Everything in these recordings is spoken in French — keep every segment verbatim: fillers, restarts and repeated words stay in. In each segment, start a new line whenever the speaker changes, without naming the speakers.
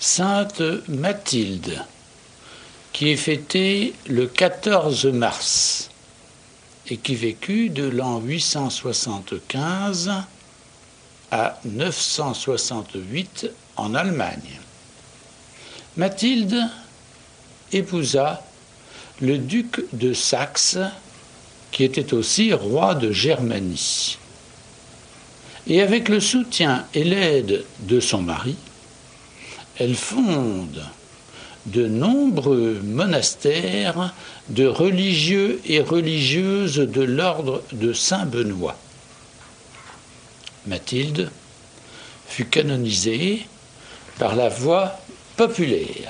Sainte Mathilde, qui est fêtée le quatorze mars et qui vécut de l'an huit cent soixante-quinze à neuf cent soixante-huit en Allemagne. Mathilde épousa le duc de Saxe, qui était aussi roi de Germanie. Et avec le soutien et l'aide de son mari, elle fonde de nombreux monastères de religieux et religieuses de l'ordre de Saint-Benoît. Mathilde fut canonisée par la voie populaire.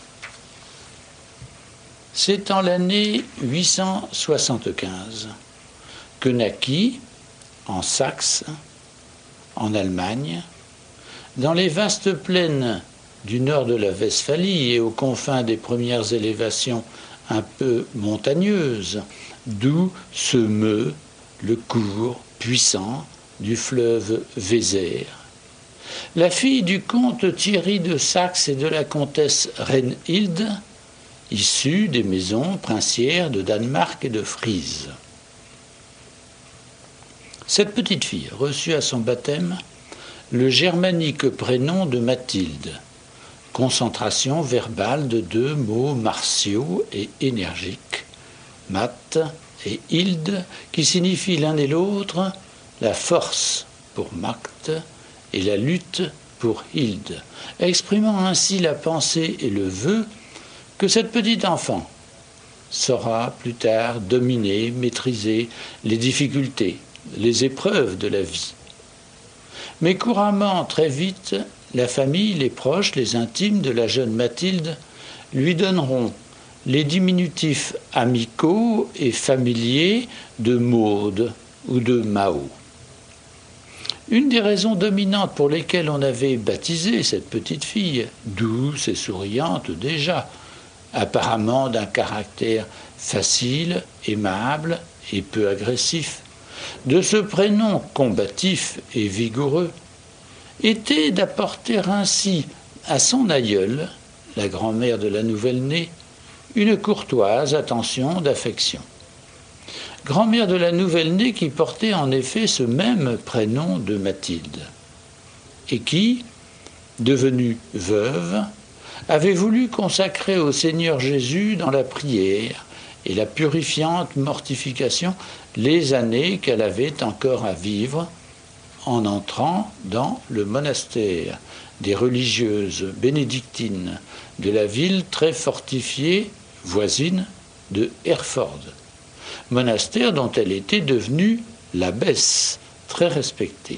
C'est en l'année huit cent soixante-quinze que naquit, en Saxe, en Allemagne, dans les vastes plaines du nord de la Westphalie et aux confins des premières élévations un peu montagneuses, d'où se meut le cours puissant du fleuve Vézère. La fille du comte Thierry de Saxe et de la comtesse Reinhilde, issue des maisons princières de Danemark et de Frise. Cette petite fille reçut à son baptême le germanique prénom de Mathilde, concentration verbale de deux mots martiaux et énergiques, mat et hilde, qui signifient l'un et l'autre la force pour Magd et la lutte pour Hilde, exprimant ainsi la pensée et le vœu que cette petite enfant saura plus tard dominer, maîtriser les difficultés, les épreuves de la vie. Mais couramment, très vite, la famille, les proches, les intimes de la jeune Mathilde lui donneront les diminutifs amicaux et familiers de Maude ou de Mao. Une des raisons dominantes pour lesquelles on avait baptisé cette petite fille, douce et souriante déjà, apparemment d'un caractère facile, aimable et peu agressif, de ce prénom combatif et vigoureux, était d'apporter ainsi à son aïeule, la grand-mère de la nouvelle-née, une courtoise attention d'affection. Grand-mère de la nouvelle-née qui portait en effet ce même prénom de Mathilde, et qui, devenue veuve, avait voulu consacrer au Seigneur Jésus dans la prière et la purifiante mortification les années qu'elle avait encore à vivre en entrant dans le monastère des religieuses bénédictines de la ville très fortifiée voisine de Herford, monastère dont elle était devenue l'abbesse, très respectée.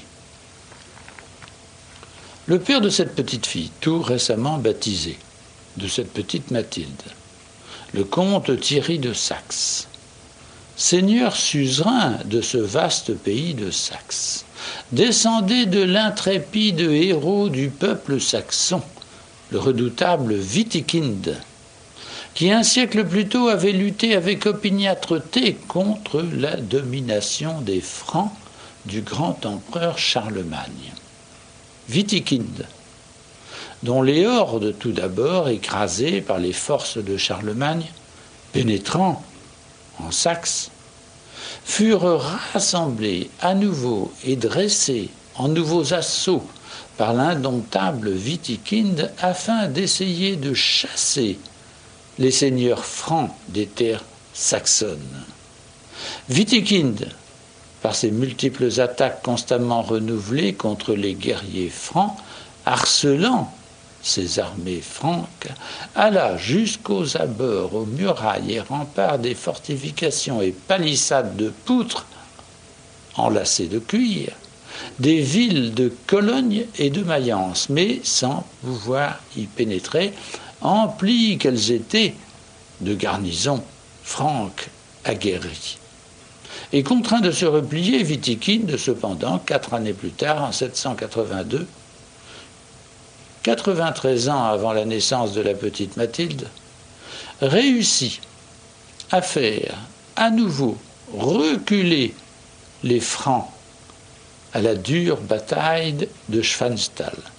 Le père de cette petite fille, tout récemment baptisée, de cette petite Mathilde, le comte Thierry de Saxe, seigneur suzerain de ce vaste pays de Saxe, descendait de l'intrépide héros du peuple saxon, le redoutable Witikind, qui un siècle plus tôt avait lutté avec opiniâtreté contre la domination des Francs du grand empereur Charlemagne. Witikind, dont les hordes tout d'abord écrasées par les forces de Charlemagne, pénétrant en Saxe, furent rassemblées à nouveau et dressées en nouveaux assauts par l'indomptable Witikind afin d'essayer de chasser les seigneurs francs des terres saxonnes. Witikind, par ses multiples attaques constamment renouvelées contre les guerriers francs, harcelant ses armées franques, alla jusqu'aux abords, aux murailles et remparts des fortifications et palissades de poutres enlacées de cuir, des villes de Cologne et de Mayence, mais sans pouvoir y pénétrer, emplies qu'elles étaient de garnisons franques aguerries. Et contraint de se replier, Witikind, cependant, quatre années plus tard, en sept cent quatre-vingt-deux, quatre-vingt-treize ans avant la naissance de la petite Mathilde, réussit à faire à nouveau reculer les Francs à la dure bataille de Schwanttal.